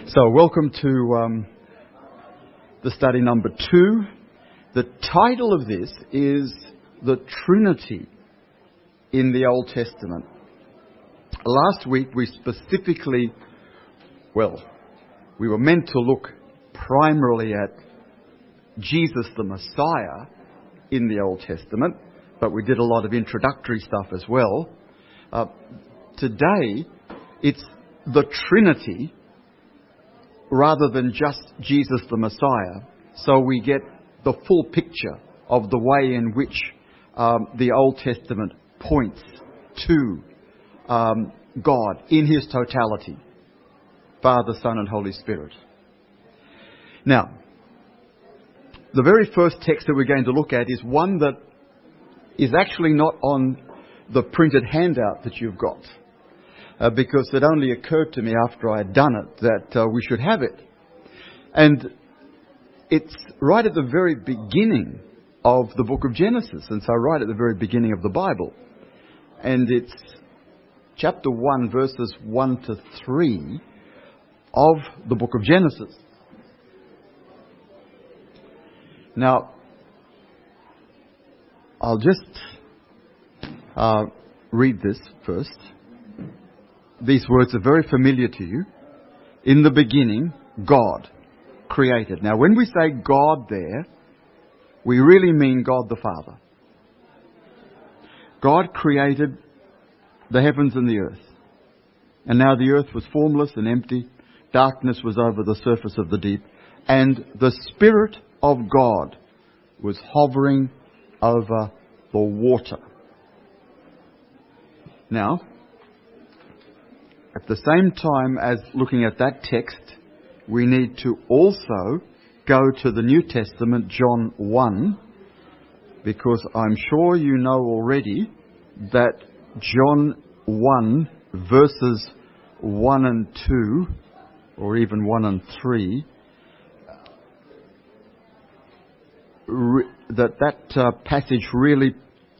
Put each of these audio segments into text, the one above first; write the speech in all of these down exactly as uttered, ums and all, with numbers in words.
So welcome to um, the study number two. The title of this is The Trinity in the Old Testament. Last week we specifically, well, we were meant to look primarily at Jesus the Messiah in the Old Testament, but we did a lot of introductory stuff as well. Uh, today it's the Trinity rather than just Jesus the Messiah, so we get the full picture of the way in which um, the Old Testament points to um, God in His totality, Father, Son and Holy Spirit. Now, the very first text that we're going to look at is one that is actually not on the printed handout that you've got. Uh, because it only occurred to me after I had done it that uh, we should have it. And it's right at the very beginning of the book of Genesis, and so right at the very beginning of the Bible. And it's chapter one, verses one to three of the book of Genesis. Now, I'll just uh, read this first. These words are very familiar to you. In the beginning, God created. Now, when we say God there, we really mean God the Father. God created the heavens and the earth. And now the earth was formless and empty. Darkness was over the surface of the deep. And the Spirit of God was hovering over the water. Now, at the same time as looking at that text, we need to also go to the New Testament, John one, because I'm sure you know already that John one, verses one and two, or even one and three, re- that that uh, passage really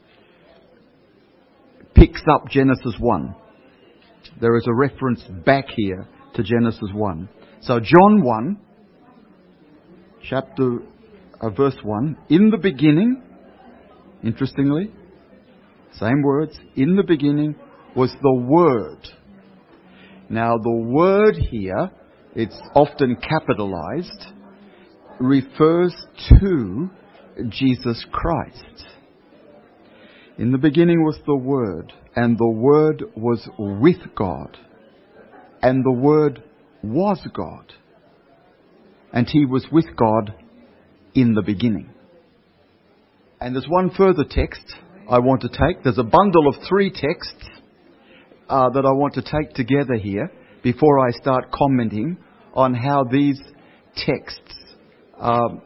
picks up Genesis one. There is a reference back here to Genesis one. So John one, chapter, uh, verse one, in the beginning, interestingly, same words, in the beginning was the Word. Now the Word here, it's often capitalized, refers to Jesus Christ. In the beginning was the Word, and the Word was with God, and the Word was God, and He was with God in the beginning. And there's one further text I want to take. There's a bundle of three texts uh, that I want to take together here before I start commenting on how these texts um,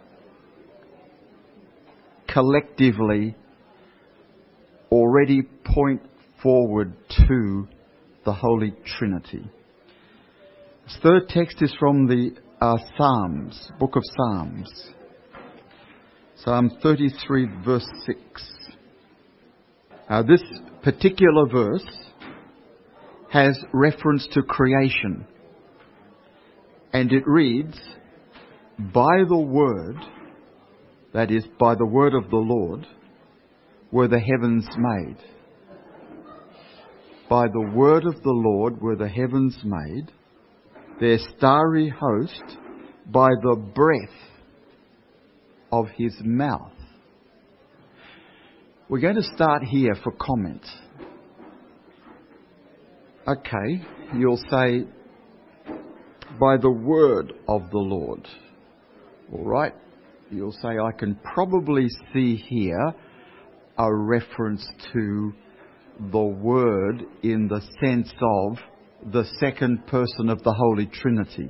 collectively already point forward to the Holy Trinity. This third text is from the uh, Psalms, book of Psalms. Psalm thirty-three, verse six. Now, this particular verse has reference to creation. And it reads, by the word, that is, by the word of the Lord, were the heavens made. By the word of the Lord were the heavens made, their starry host by the breath of His mouth. We're going to start here for comment. Okay, you'll say, by the word of the Lord. All right, you'll say, I can probably see here a reference to the Word in the sense of the second person of the Holy Trinity.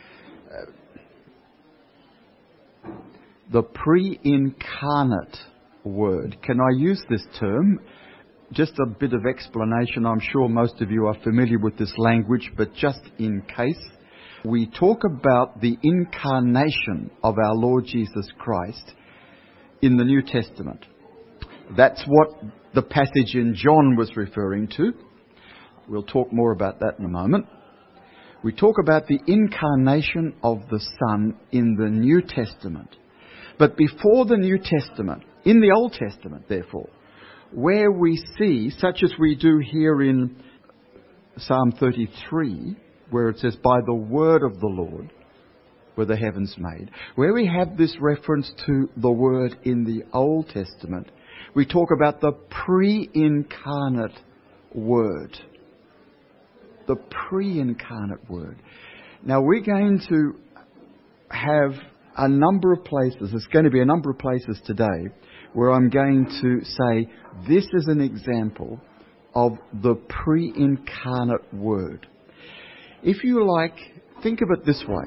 Uh, the pre-incarnate Word. Can I use this term? Just a bit of explanation. I'm sure most of you are familiar with this language, but just in case, we talk about the incarnation of our Lord Jesus Christ in the New Testament. That's what the passage in John was referring to. We'll talk more about that in a moment. We talk about the incarnation of the Son in the New Testament. But before the New Testament, in the Old Testament, therefore, where we see, such as we do here in Psalm thirty-three, where it says, by the word of the Lord were the heavens made, where we have this reference to the word in the Old Testament, we talk about the pre-incarnate word. The pre-incarnate word. Now we're going to have a number of places, there's going to be a number of places today where I'm going to say this is an example of the pre-incarnate word. If you like, think of it this way.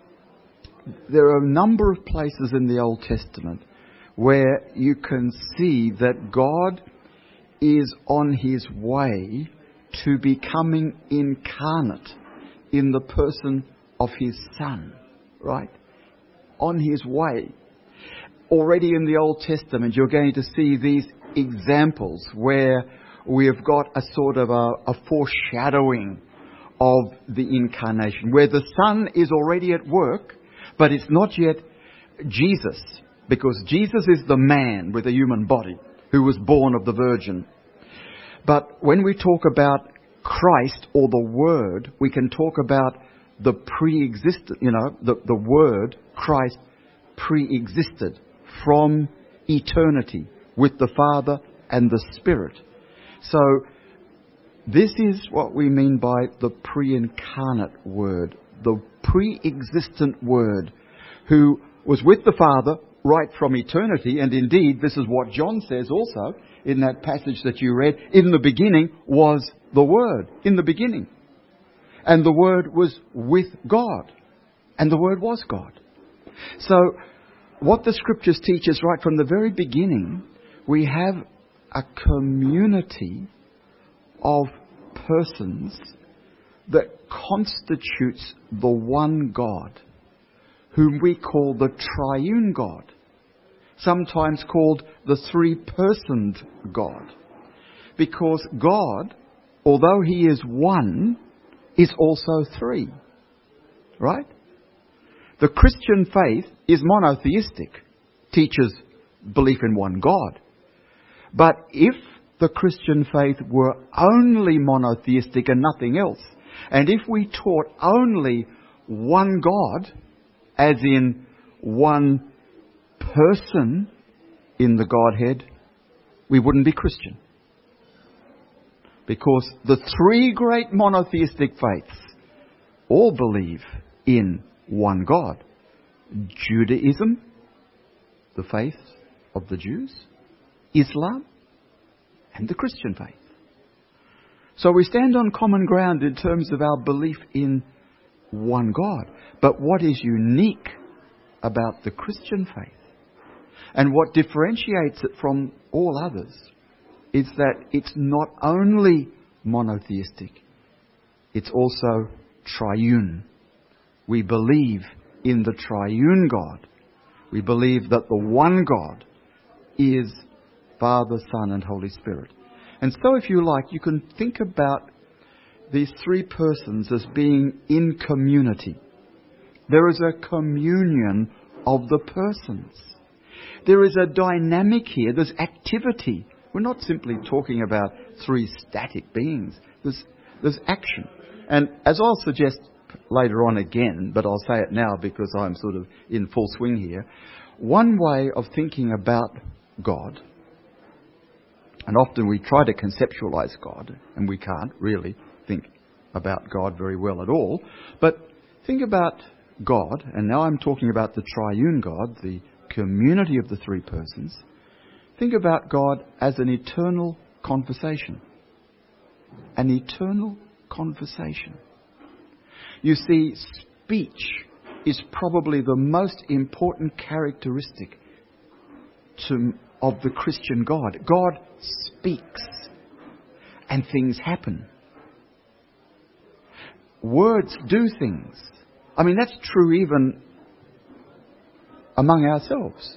There are a number of places in the Old Testament where you can see that God is on his way to becoming incarnate in the person of his Son, right? On his way. Already in the Old Testament, you're going to see these examples where we have got a sort of a, a foreshadowing of the incarnation, where the Son is already at work, but it's not yet Jesus, because Jesus is the man with a human body who was born of the Virgin. But when we talk about Christ or the Word, we can talk about the pre-existent, you know, the, the Word, Christ, pre-existed from eternity with the Father and the Spirit. So this is what we mean by the pre-incarnate Word, the pre-existent Word who was with the Father right from eternity. And indeed, this is what John says also in that passage that you read. In the beginning was the Word. In the beginning. And the Word was with God. And the Word was God. So what the Scriptures teach us right from the very beginning, we have a community of persons that constitutes the one God, whom we call the triune God, sometimes called the three-personed God. Because God, although he is one, is also three. Right? The Christian faith is monotheistic, teaches belief in one God. But if the Christian faith were only monotheistic and nothing else, and if we taught only one God, as in one person in the Godhead, we wouldn't be Christian. Because the three great monotheistic faiths all believe in one God. Judaism, the faith of the Jews, Islam, and the Christian faith. So we stand on common ground in terms of our belief in one God. But what is unique about the Christian faith, and what differentiates it from all others, is that it's not only monotheistic, it's also triune. We believe in the triune God. We believe that the one God is Father, Son, and Holy Spirit. And so, if you like, you can think about these three persons as being in community. There is a communion of the persons. There is a dynamic here. There's activity. We're not simply talking about three static beings. There's, there's action. And as I'll suggest later on again, but I'll say it now because I'm sort of in full swing here, one way of thinking about God, and often we try to conceptualize God, and we can't really think about God very well at all, but think about God, and now I'm talking about the triune God, the community of the three persons. Think about God as an eternal conversation. An eternal conversation. You see, speech is probably the most important characteristic to, of the Christian God. God speaks and things happen. Words do things. I mean, that's true even among ourselves.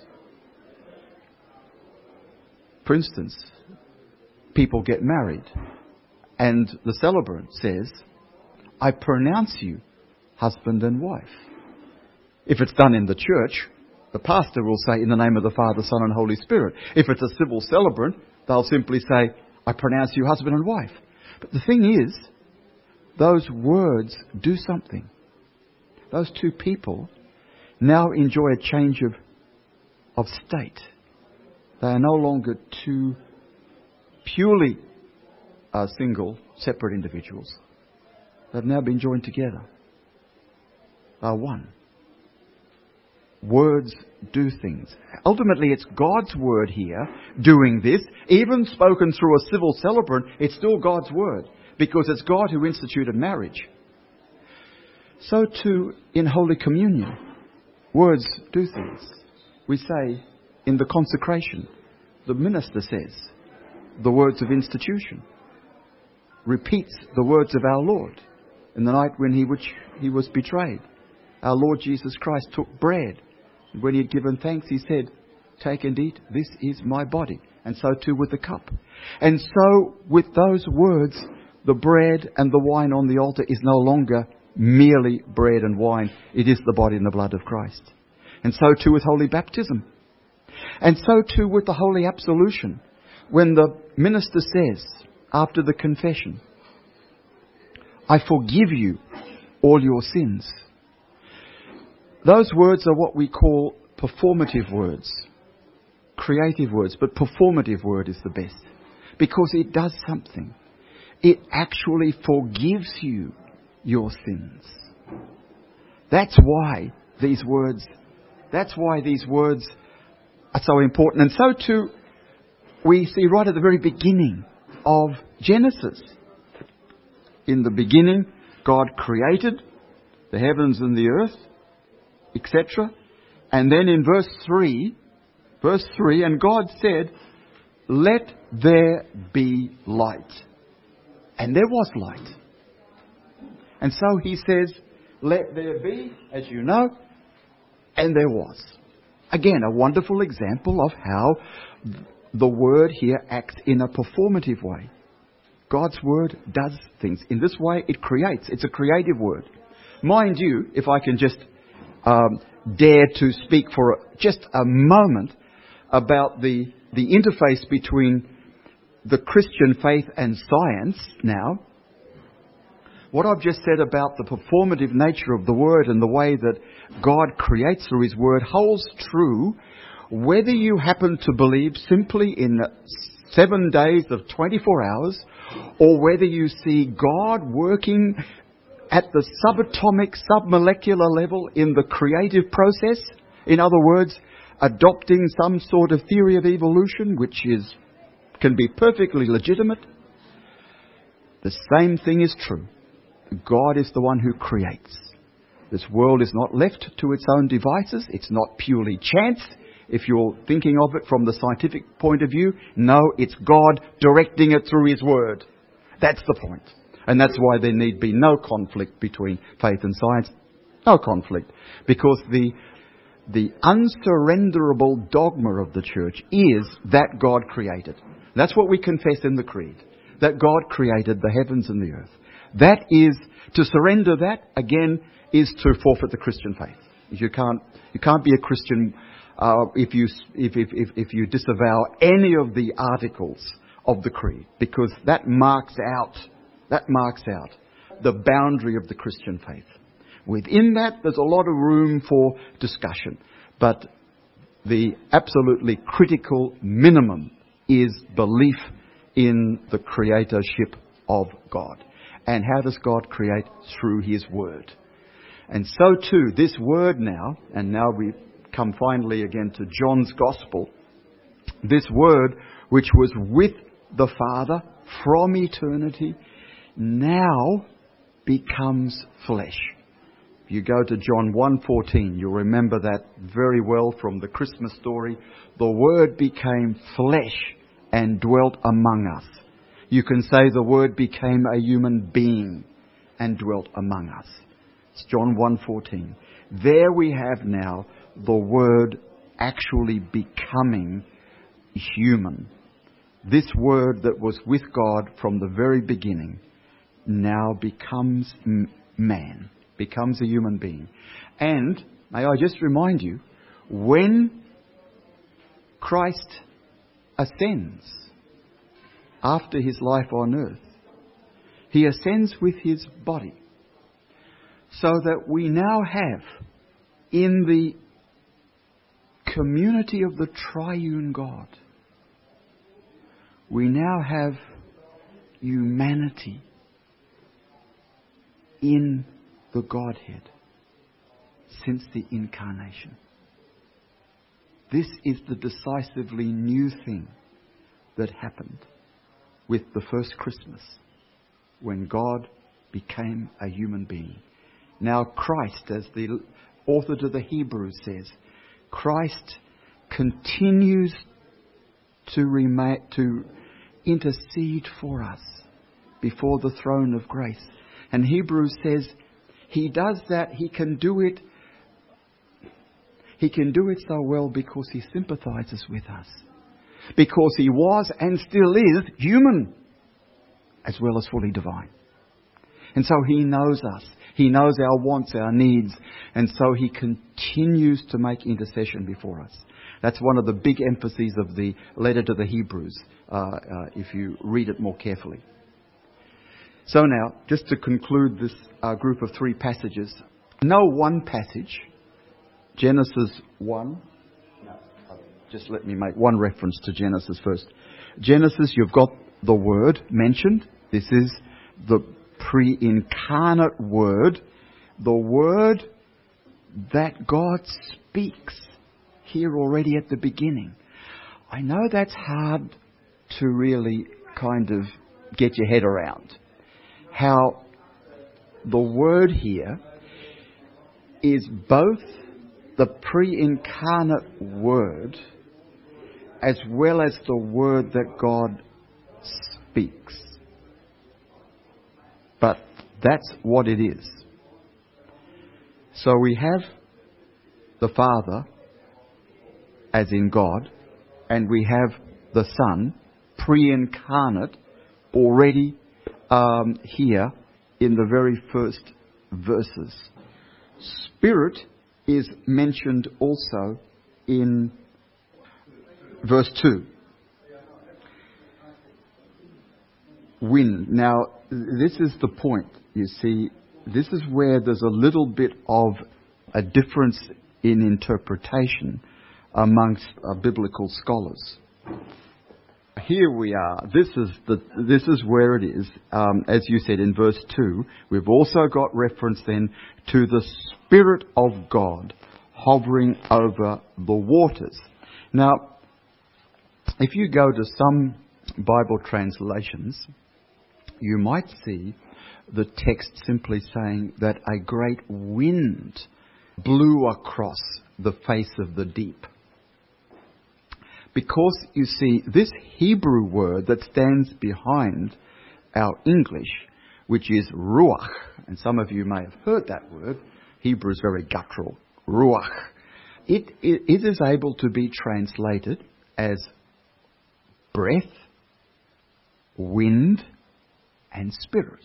For instance, people get married and the celebrant says, I pronounce you husband and wife. If it's done in the church, the pastor will say, in the name of the Father, Son and Holy Spirit. If it's a civil celebrant, they'll simply say, I pronounce you husband and wife. But the thing is, those words do something. Those two people now enjoy a change of, of state. They are no longer two purely uh, single, separate individuals. They've now been joined together. They are one. Words do things. Ultimately, it's God's word here doing this. Even spoken through a civil celebrant, it's still God's word, because it's God who instituted marriage. So too in Holy Communion, words do things. We say in the consecration, the minister says the words of institution, repeats the words of our Lord. In the night when he, which he was betrayed, our Lord Jesus Christ took bread. When he had given thanks, he said, take and eat, this is my body. And so too with the cup. And so with those words, the bread and the wine on the altar is no longer merely bread and wine. It is the body and the blood of Christ. And so too with holy baptism. And so too with the holy absolution. When the minister says, after the confession, I forgive you all your sins. Those words are what we call performative words. Creative words, but performative word is the best. Because it does something. It actually forgives you your sins. That's why these words, that's why these words are so important. And so too, we see right at the very beginning of Genesis. In the beginning, God created the heavens and the earth, et cetera. And then in verse three, verse three, and God said, let there be light. And there was light. And so he says, let there be, as you know, and there was. Again, a wonderful example of how the word here acts in a performative way. God's word does things. In this way, it creates. It's a creative word. Mind you, if I can just um, dare to speak for just a moment about the, the interface between the Christian faith and science now, what I've just said about the performative nature of the word and the way that God creates through his word holds true whether you happen to believe simply in seven days of twenty-four hours, or whether you see God working at the subatomic, submolecular level in the creative process. In other words, adopting some sort of theory of evolution, which is can be perfectly legitimate. The same thing is true. God is the one who creates. This world is not left to its own devices. It's not purely chance. If you're thinking of it from the scientific point of view, no, it's God directing it through his word. That's the point. And that's why there need be no conflict between faith and science. No conflict. Because the, the unsurrenderable dogma of the church is that God created. That's what we confess in the creed. That God created the heavens and the earth. That is, to surrender that, again, is to forfeit the Christian faith. You can't, you can't be a Christian uh, if you if, if if if you disavow any of the articles of the creed, because that marks out that marks out the boundary of the Christian faith. Within that, there's a lot of room for discussion, but the absolutely critical minimum is belief in the creatorship of God. And how does God create? Through his word. And so too, this word now, and now we come finally again to John's Gospel, this word which was with the Father from eternity now becomes flesh. If you go to John one fourteen, you'll remember that very well from the Christmas story. The Word became flesh and dwelt among us. You can say the Word became a human being and dwelt among us. It's John one fourteen. There we have now the Word actually becoming human. This Word that was with God from the very beginning now becomes m- man. becomes a human being. And may I just remind you, when Christ ascends after his life on earth, he ascends with his body, so that we now have in the community of the triune God, we now have humanity in the Godhead since the incarnation. This is the decisively new thing that happened with the first Christmas, when God became a human being. Now Christ, as the author to the Hebrews says, Christ continues to remain, to intercede for us before the throne of grace. And Hebrews says he does that, he can do it, he can do it so well because he sympathizes with us. Because he was and still is human, as well as fully divine. And so he knows us. He knows our wants, our needs. And so he continues to make intercession before us. That's one of the big emphases of the letter to the Hebrews, uh, uh, if you read it more carefully. So now, just to conclude this uh, group of three passages, no one passage, Genesis one, no, just let me make one reference to Genesis first. Genesis, you've got the Word mentioned. This is the pre-incarnate Word, the Word that God speaks here already at the beginning. I know that's hard to really kind of get your head around. How the Word here is both the pre-incarnate Word as well as the Word that God speaks. But that's what it is. So we have the Father, as in God, and we have the Son, pre-incarnate, already um, here in the very first verses. Spirit is mentioned also in verse two. Wind. Now, this is the point, you see. This is where there's a little bit of a difference in interpretation amongst uh, biblical scholars. Here we are. This is the. This is where it is. Um, as you said in verse two, we've also got reference then to the Spirit of God hovering over the waters. Now, if you go to some Bible translations, you might see the text simply saying that a great wind blew across the face of the deep. Because, you see, this Hebrew word that stands behind our English, which is ruach, and some of you may have heard that word, Hebrew is very guttural, ruach. It, it, it is able to be translated as breath, wind, and spirit.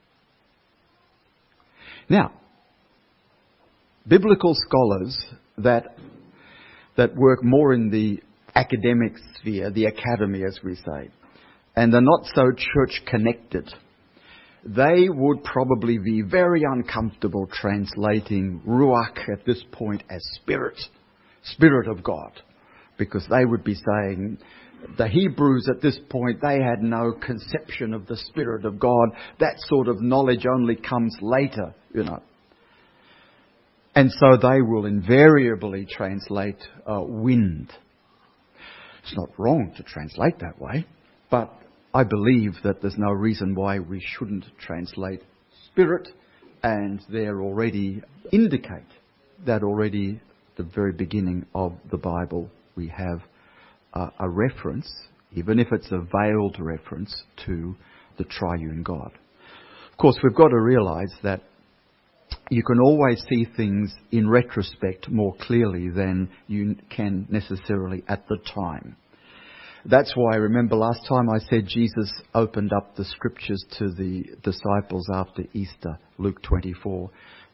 Now, biblical scholars that that work more in the academic sphere, the academy as we say, and are not so church connected, they would probably be very uncomfortable translating ruach at this point as spirit, spirit of God, because they would be saying the Hebrews at this point, they had no conception of the Spirit of God. That sort of knowledge only comes later, you know. And so they will invariably translate uh, wind. It's not wrong to translate that way, but I believe that there's no reason why we shouldn't translate spirit, and there already indicate that already at the very beginning of the Bible we have uh, a reference, even if it's a veiled reference, to the triune God. Of course, we've got to realise that you can always see things in retrospect more clearly than you can necessarily at the time. That's why, remember last time I said Jesus opened up the scriptures to the disciples after Easter, Luke twenty-four.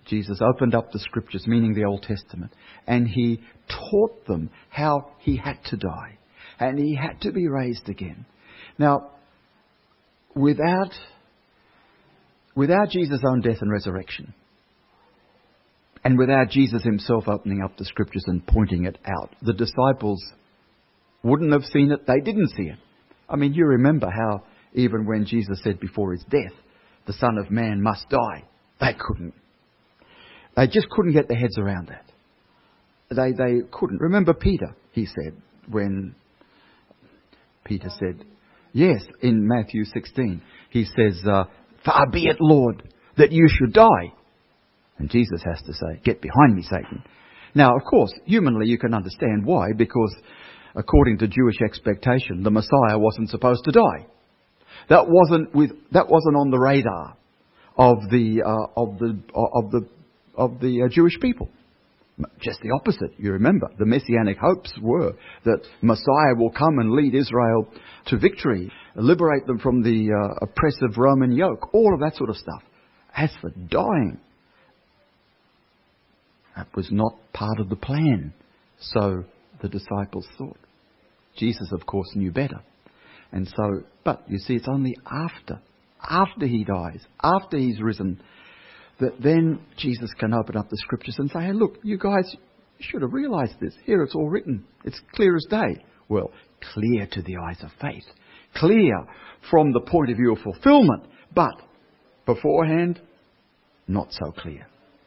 Jesus opened up the Scriptures, meaning the Old Testament, and he taught them how he had to die and he had to be raised again. Now, without, without Jesus' own death and resurrection, and without Jesus himself opening up the Scriptures and pointing it out, the disciples wouldn't have seen it. They didn't see it. I mean, you remember how even when Jesus said before his death, the Son of Man must die, they couldn't. They just couldn't get their heads around that. They they couldn't. Remember Peter, he said, when Peter said, yes, in Matthew sixteen, he says, uh, far be it, Lord, that you should die. And Jesus has to say, get behind me, Satan. Now, of course, humanly you can understand why, because according to Jewish expectation, the Messiah wasn't supposed to die. That wasn't with that wasn't on the radar of the uh, of the of the of the uh, Jewish people. Just the opposite. You remember, the messianic hopes were that Messiah will come and lead Israel to victory, liberate them from the uh, oppressive Roman yoke, all of that sort of stuff. As for dying, that was not part of the plan. So the disciples thought. Jesus, of course, knew better. And so, but you see, it's only after, after he dies, after he's risen, that then Jesus can open up the Scriptures and say, hey, look, you guys should have realised this. Here it's all written. It's clear as day. Well, clear to the eyes of faith. Clear from the point of view of fulfilment. But beforehand, not so clear.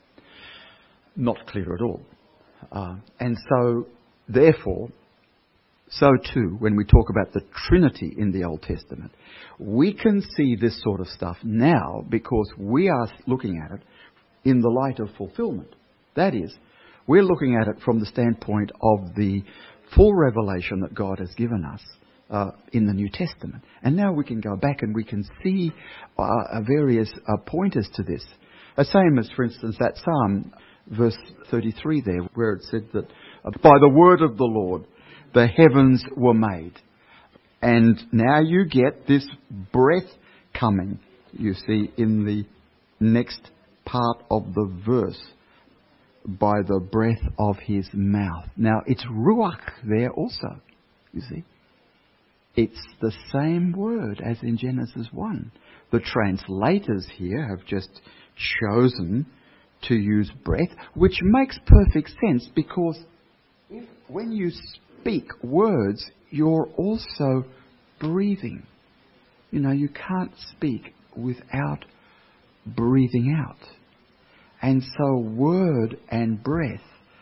Not clear at all. Uh, and so, therefore, so too, when we talk about the Trinity in the Old Testament, we can see this sort of stuff now because we are looking at it in the light of fulfilment. That is, we're looking at it from the standpoint of the full revelation that God has given us uh, in the New Testament. And now we can go back and we can see uh, various uh, pointers to this. The same as, for instance, that Psalm, verse thirty-three there, where it said that uh, by the word of the Lord, the heavens were made. And now you get this breath coming, you see, in the next part of the verse. By the breath of his mouth. Now, it's ruach there also, you see. It's the same word as in Genesis one. The translators here have just chosen to use breath, which makes perfect sense because if, when you speak words, you're also breathing. You know, you can't speak without breathing out. And so word and breath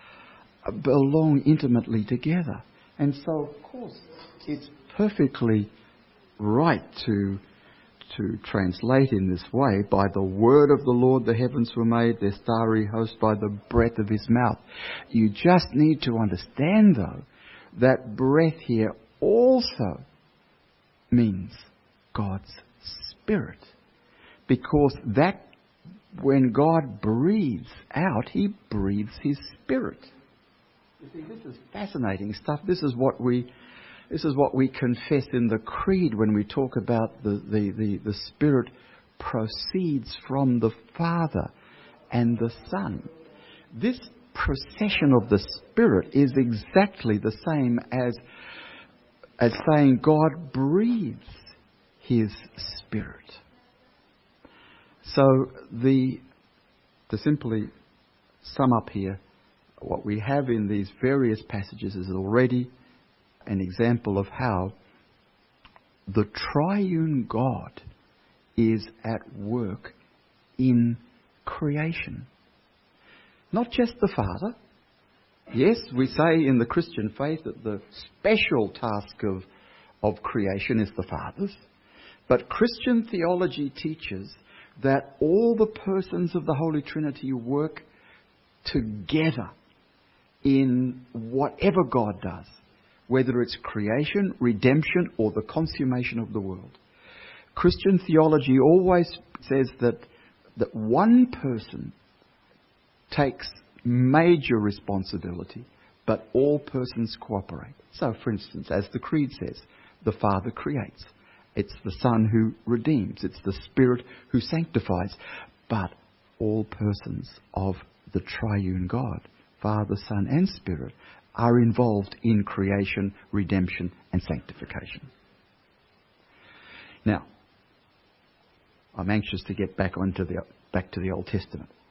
belong intimately together. And so, of course, it's perfectly right to to translate in this way, by the word of the Lord the heavens were made, their starry host by the breath of his mouth. You just need to understand, though, that breath here also means God's Spirit. Because that, when God breathes out, he breathes his Spirit. You see, this is fascinating stuff. This is what we This is what we confess in the Creed when we talk about the, the, the, the Spirit proceeds from the Father and the Son. This procession of the Spirit is exactly the same as, as saying God breathes his Spirit. So the to simply sum up here, what we have in these various passages is already an example of how the triune God is at work in creation. Not just the Father. Yes, we say in the Christian faith that the special task of, of creation is the Father's. But Christian theology teaches that all the persons of the Holy Trinity work together in whatever God does. Whether it's creation, redemption, or the consummation of the world. Christian theology always says that, that one person takes major responsibility, but all persons cooperate. So, for instance, as the Creed says, the Father creates. It's the Son who redeems. It's the Spirit who sanctifies. But all persons of the triune God, Father, Son and Spirit, are involved in creation, redemption and sanctification. Now, I'm anxious to get back onto the back to the Old Testament.